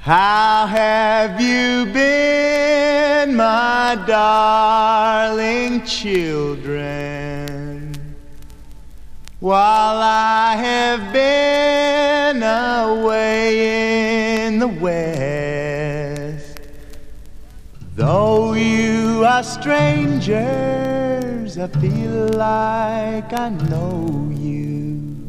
How have you been, my darling children, while I have been away in the West? Though you are strangers, I feel like I know you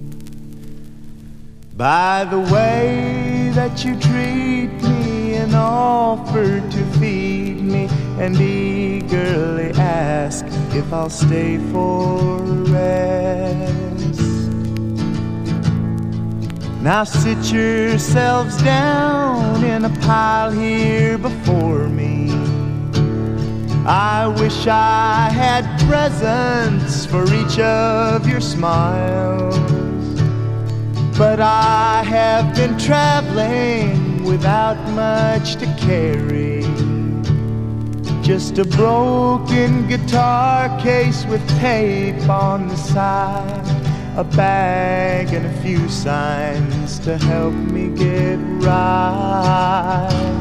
by the way that you treat me and offer to feed me and eagerly ask if I'll stay for rest. Now sit yourselves down in a pile here before me. I wish I had presents for each of your smiles, but I have been traveling without much to carry. Just a broken guitar case with tape on the side, a bag and a few signs to help me get right.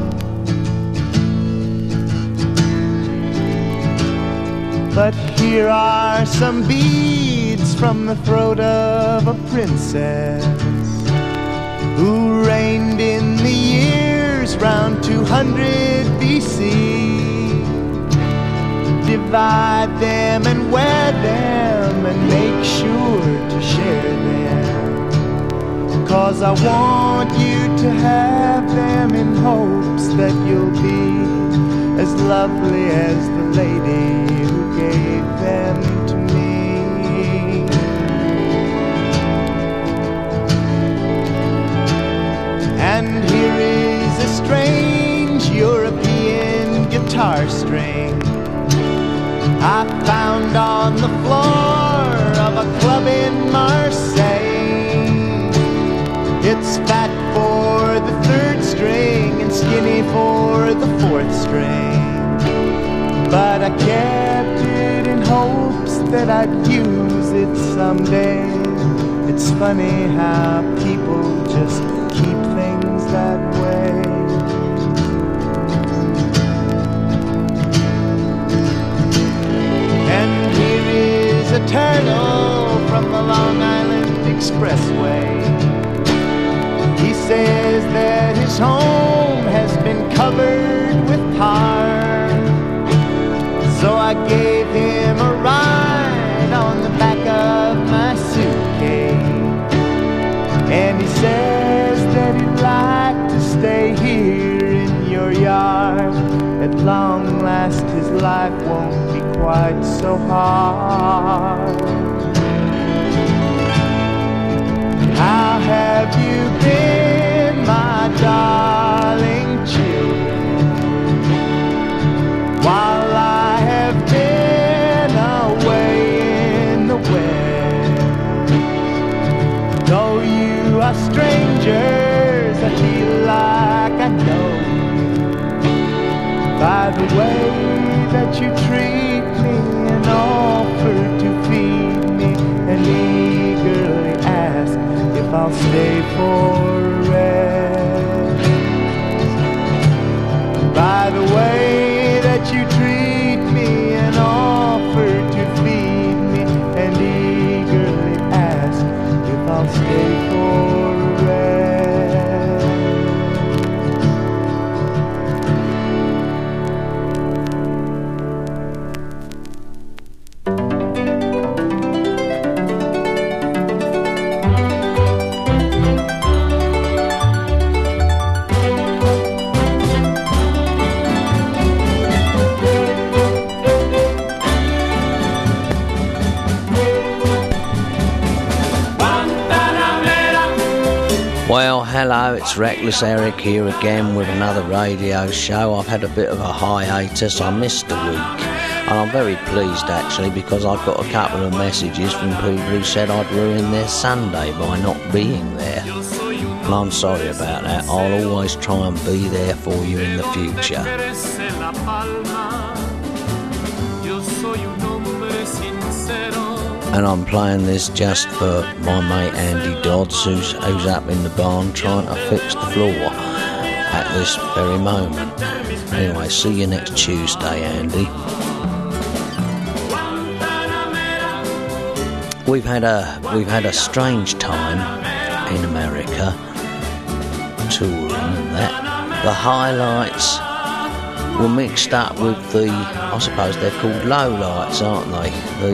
But here are some beads from the throat of a princess who reigned in the years round 200 BC. Divide them and wear them and make sure to share them, 'cause I want you to have them in hopes that you'll be as lovely as the lady who gave them to me. And here is a strange European guitar string I found on the floor of a club in Marseille. It's fat for the third string and skinny for the fourth string, but I kept it in hopes that I'd use it someday. It's funny how people just keep things that way. And here is a turtle from the Long Island Expressway. He says that his home has been covered with tar, so I gave him a ride on the back of my suitcase. And he says that he'd like to stay here in your yard. At long last his life won't be quite so hard. How have you been, my darling children, while I have been away in the West? Though you are strangers, I feel like I know by the way that you treat me and offer to feed me and eagerly ask if I'll stay for rest. By the way that you treat me and offer to feed me and eagerly ask if I'll stay for rest. Well, hello, it's Reckless Eric here again with another radio show. I've had a bit of a hiatus, I missed a week, and I'm very pleased actually, because I've got a couple of messages from people who said I'd ruin their Sunday by not being there. And I'm sorry about that. I'll always try and be there for you in the future. And I'm playing this just for my mate Andy Dodds, who's up in the barn trying to fix the floor. at this very moment. Anyway, see you next Tuesday, Andy. We've had a strange time in America, touring and that. The highlights were mixed up with I suppose they're called lowlights, aren't they?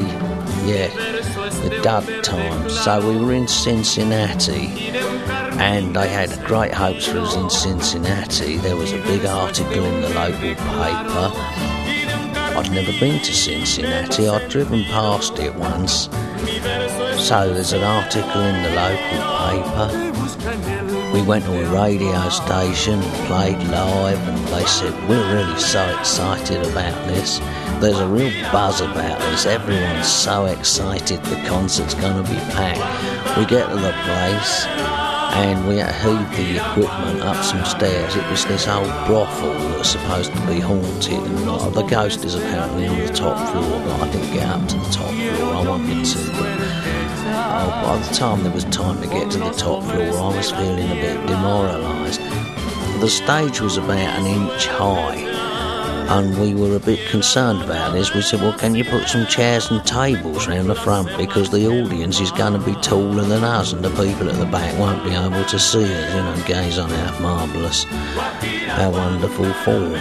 The dud times. So we were in Cincinnati, and they had great hopes for us in Cincinnati. There was a big article in the local paper. I'd never been to Cincinnati. I'd driven past it once. So there's an article in the local paper. We went to a radio station, played live, and they said, we're really so excited about this. There's a real buzz about this. Everyone's so excited the concert's going to be packed. We get to the place, and we heaved the equipment up some stairs. It was this old brothel that was supposed to be haunted, and the ghost is apparently on the top floor, but I didn't get up to the top floor. I wanted to, but by the time there was time to get to the top floor, I was feeling a bit demoralised. The stage was about an inch high, and we were a bit concerned about this. We said, well, can you put some chairs and tables round the front, because the audience is going to be taller than us, and the people at the back won't be able to see us, gaze on our marvellous, our wonderful form.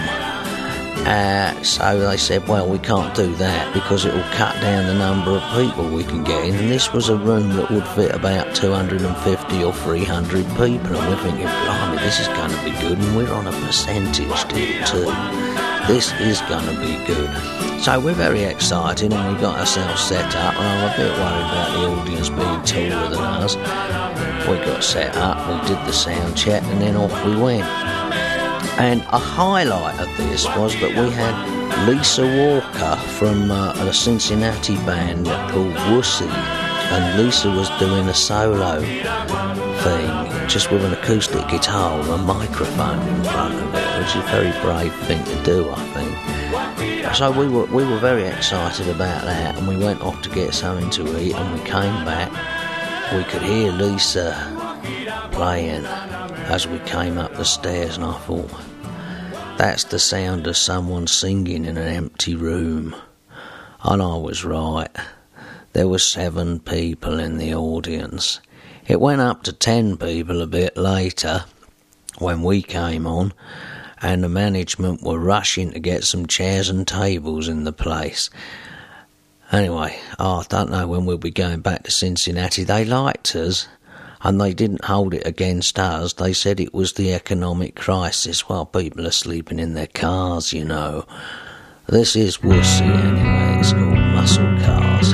So they said, well, we can't do that because it will cut down the number of people we can get in. And this was a room that would fit about 250 or 300 people. And we're thinking, blimey, this is going to be good. And we're on a percentage deal too. This is going to be good. So we're very excited, and we got ourselves set up. And I'm a bit worried about the audience being taller than us. We got set up, we did the sound check, and then off we went. And a highlight of this was that we had Lisa Walker from a Cincinnati band called Wussy, and Lisa was doing a solo thing, just with an acoustic guitar with a microphone in front of it, which is a very brave thing to do, I think. So we were very excited about that, and we went off to get something to eat, and we came back. We could hear Lisa playing as we came up the stairs, and I thought, that's the sound of someone singing in an empty room. And I was right. There were 7 people in the audience. It went up to 10 people a bit later when we came on, and the management were rushing to get some chairs and tables in the place. Anyway, I don't know when we'll be going back to Cincinnati. They liked us, and they didn't hold it against us. They said it was the economic crisis while people are sleeping in their cars, This is Wussy anyway. It's called Muscle Cars.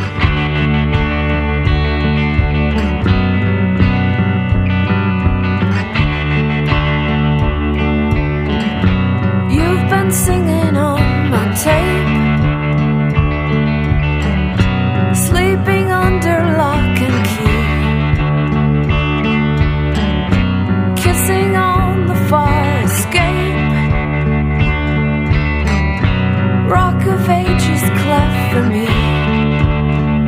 You've been singing on my tape, sleeping under lock and key, kissing on the fire escape, rock of ages cleft for me.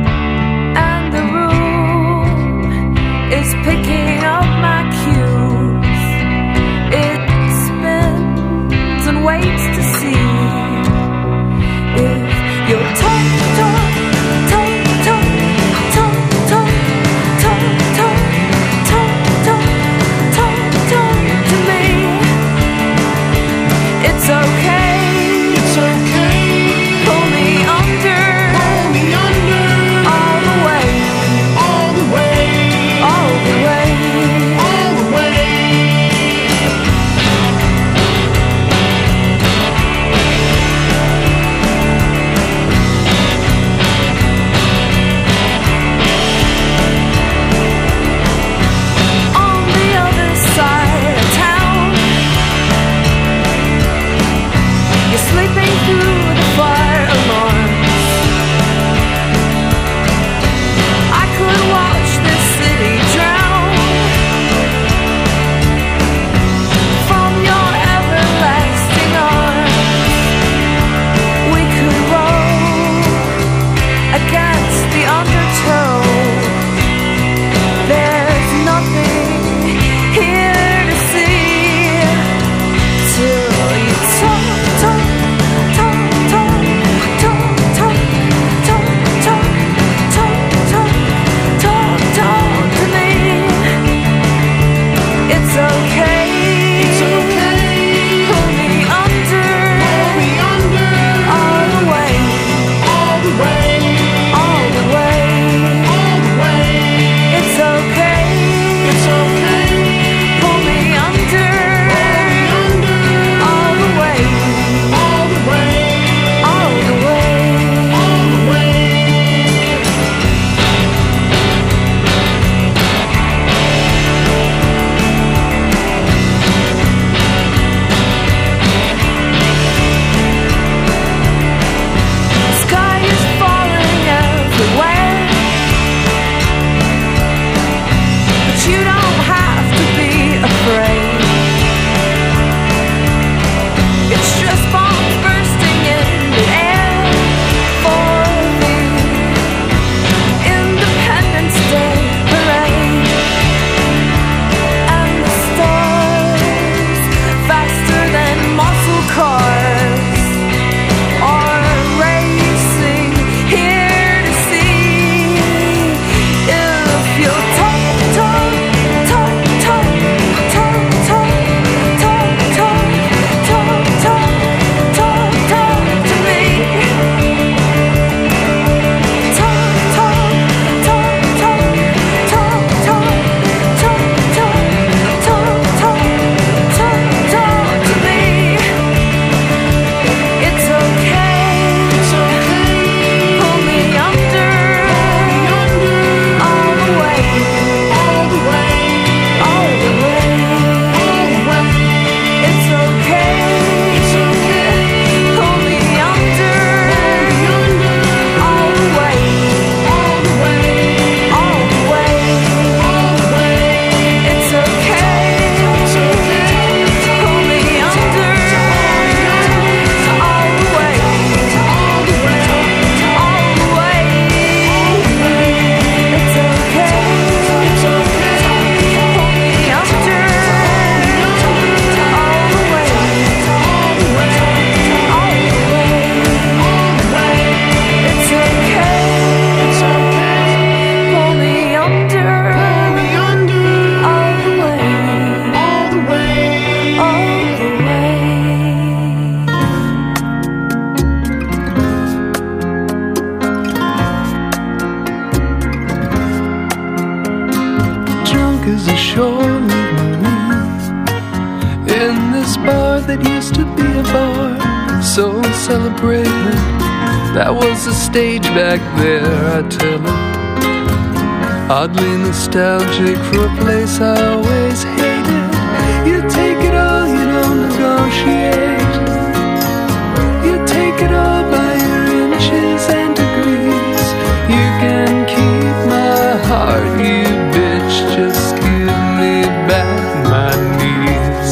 that used to be a bar, so celebrated. That was the stage back there, I tell her. Oddly nostalgic for a place I always hated. You take it all, you don't negotiate. You take it all by your inches and degrees. You can keep my heart, you bitch, just give me back my knees.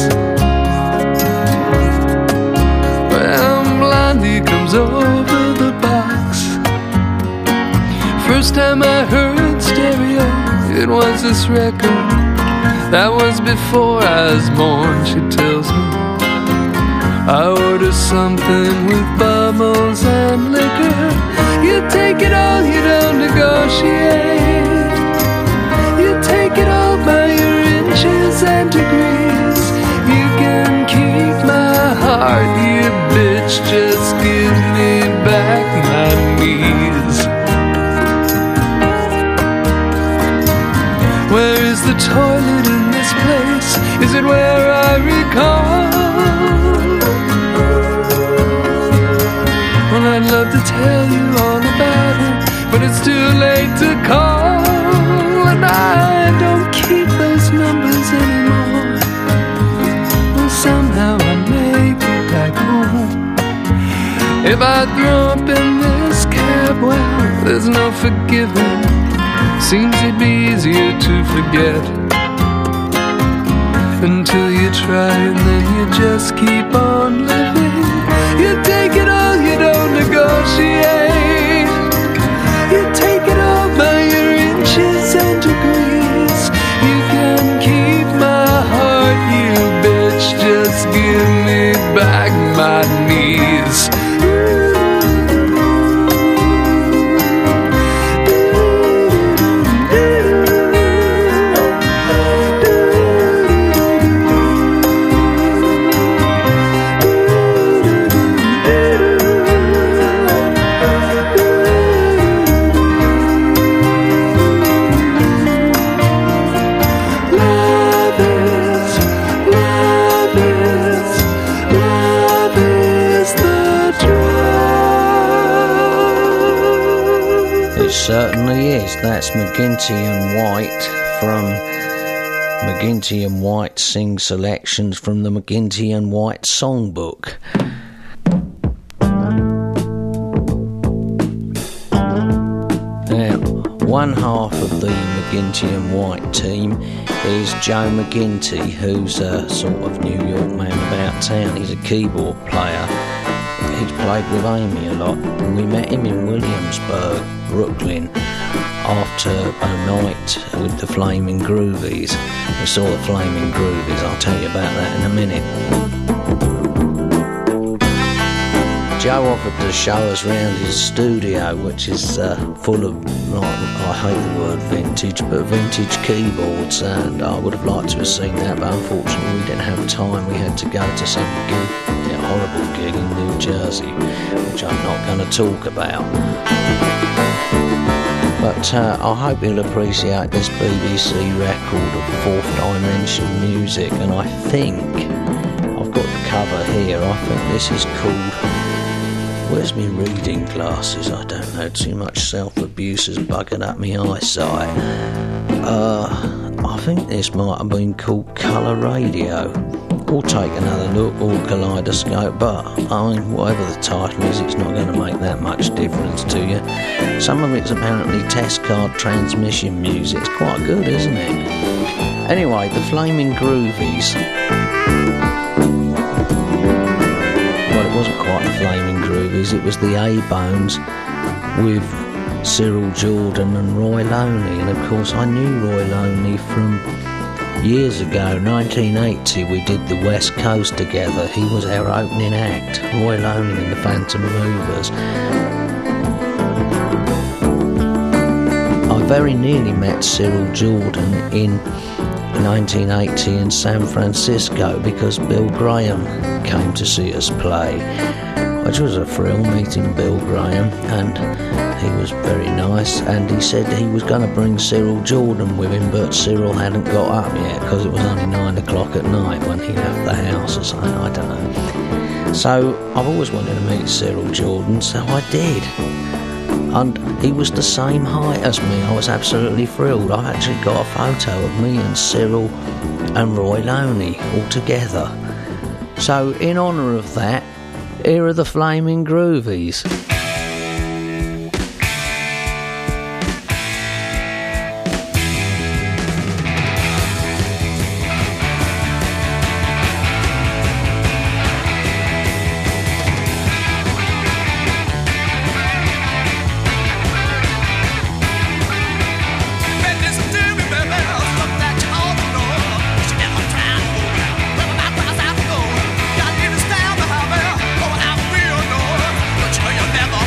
Well, Blondie comes over the box. First time I heard stereo, it was this record. That was before I was born, she tells me. I order something with bubbles and liquor. You take it all, you don't negotiate. You take it all by your inches and degrees. You can keep my heart, you bitch, just give me back my knees. Where is the toilet in this place? Is it where I recall? Well, I'd love to tell you all about it, but it's too late to call. And I don't keep those numbers anymore. Well, somehow I make it back home. If I throw up in this cab, well, there's no forgiving. Seems it'd be easier to forget until you try, and then you just keep on living. You take it all, you don't negotiate. You take it all by your inches and degrees. You can keep my heart, you bitch, just give me back my knees. Certainly is. That's McGinty and White from McGinty and White Sing Selections from the McGinty and White Songbook. Now, one half of the McGinty and White team is Joe McGinty, who's a sort of New York man about town. He's a keyboard player. He's played with Amy a lot. We met him in Williamsburg, Brooklyn, after a night with the Flaming Groovies. We saw the Flaming Groovies. I'll tell you about that in a minute. Joe offered to show us around his studio, which is full of, like, I hate the word vintage, but vintage keyboards, and I would have liked to have seen that, but unfortunately we didn't have time. We had to go to some gig, a horrible gig in New Jersey, which I'm not going to talk about. But I hope you'll appreciate this BBC record of Fourth Dimension music, and I think I've got the cover here. I think this is called, where's me reading glasses? I don't know, too much self-abuse has buggered up my eyesight. I think this might have been called Colour Radio. Or Take Another Look, or Kaleidoscope, but I mean, whatever the title is, it's not going to make that much difference to you. Some of it's apparently test card transmission music. It's quite good, isn't it? Anyway, the Flaming Groovies. Well, it wasn't quite the Flaming Groovies, it was the A-Bones with Cyril Jordan and Roy Loney. And of course, I knew Roy Loney from years ago, 1980, we did the West Coast together. He was our opening act, Roy Loney and the Phantom Movers. I very nearly met Cyril Jordan in 1980 in San Francisco because Bill Graham came to see us play. which was a thrill meeting Bill Graham, and he was very nice, and he said he was going to bring Cyril Jordan with him, but Cyril hadn't got up yet because it was only 9 o'clock at night when he left the house or something, I don't know. So I've always wanted to meet Cyril Jordan, so I did. And he was the same height as me. I was absolutely thrilled. I've actually got a photo of me and Cyril and Roy Loney all together. So in honour of that, here are the Flaming Groovies. Never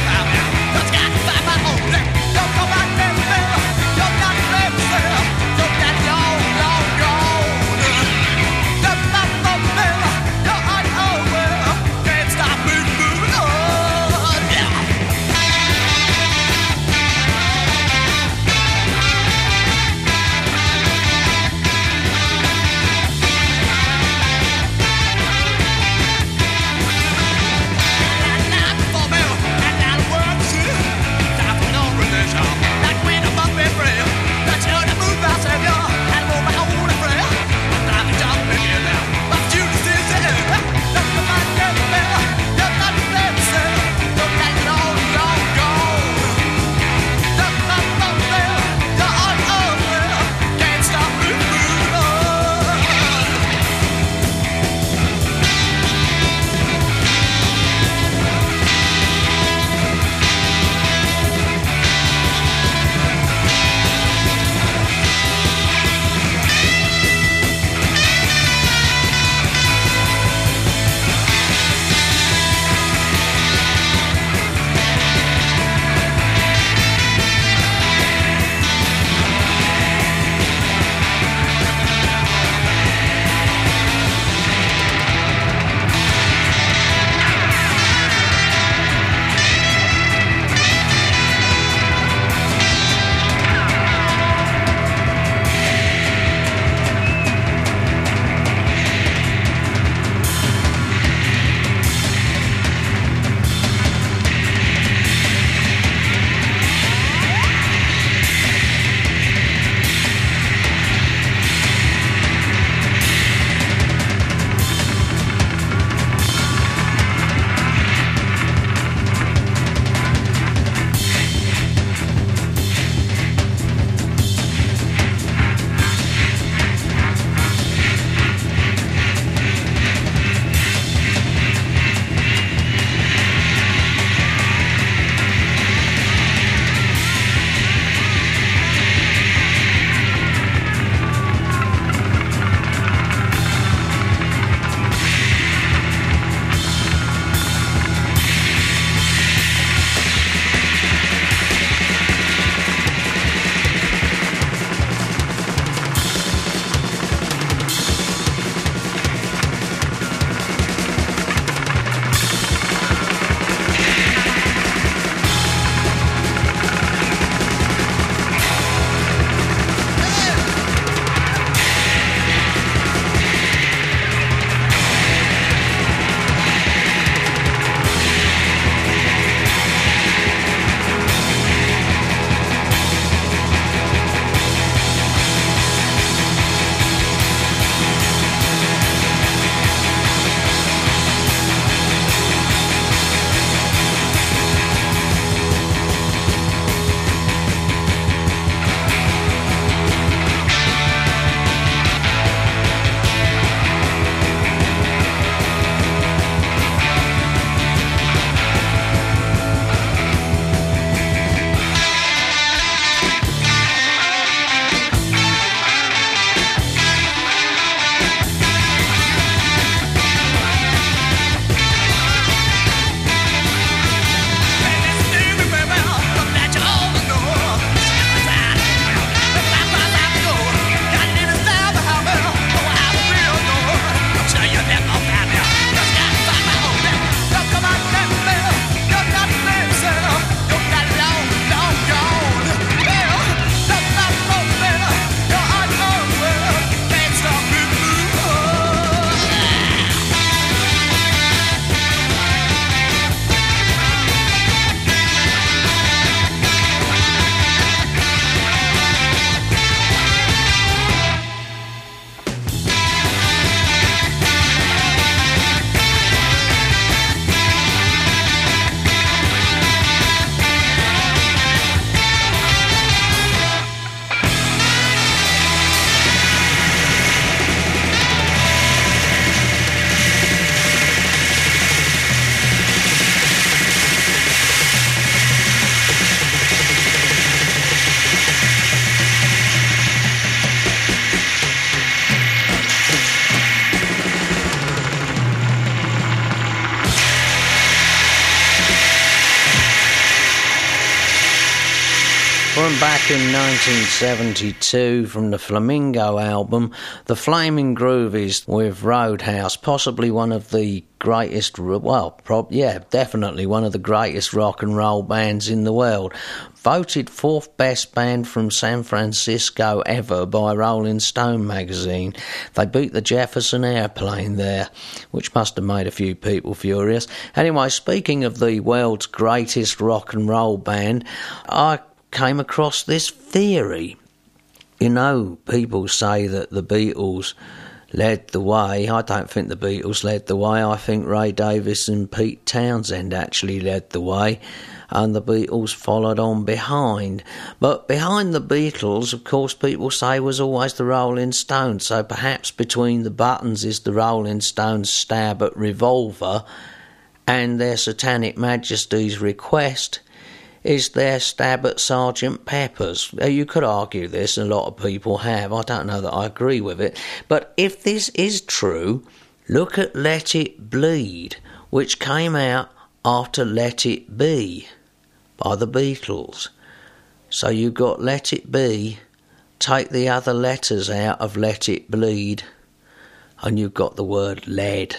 From back in 1972 from the Flamingo album, the Flaming Groovies with Roadhouse, possibly one of the greatest, definitely one of the greatest rock and roll bands in the world. Voted 4th best band from San Francisco ever by Rolling Stone magazine. They beat the Jefferson Airplane there, which must have made a few people furious. Anyway, speaking of the world's greatest rock and roll band, I came across this theory. You know, people say that the Beatles led the way. I don't think the Beatles led the way. I think Ray Davies and Pete Townsend actually led the way, and the Beatles followed on behind. But behind the Beatles, of course, people say was always the Rolling Stones, so perhaps Between the Buttons is the Rolling Stones' stab at Revolver, and their Satanic Majesty's Request is their stab at Sgt. Pepper's. You could argue this, and a lot of people have. I don't know that I agree with it. But if this is true, look at Let It Bleed, which came out after Let It Be by the Beatles. So you've got Let It Be, take the other letters out of Let It Bleed, and you've got the word lead.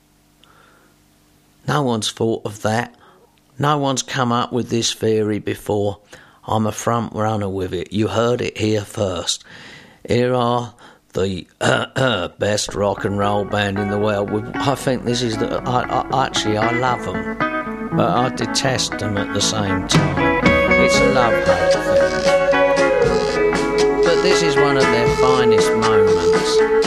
No one's thought of that. No one's come up with this theory before. I'm a front runner with it. You heard it here first. Here are the best rock and roll band in the world. I think this is I love them, but I detest them at the same time. It's a love-hate thing. But this is one of their finest moments.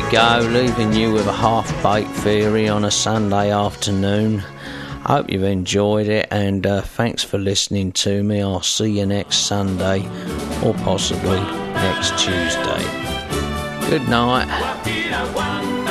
go, leaving you with a half-baked theory on a Sunday afternoon. I hope you've enjoyed it, and thanks for listening to me. I'll see you next Sunday, or possibly next Tuesday. Good night.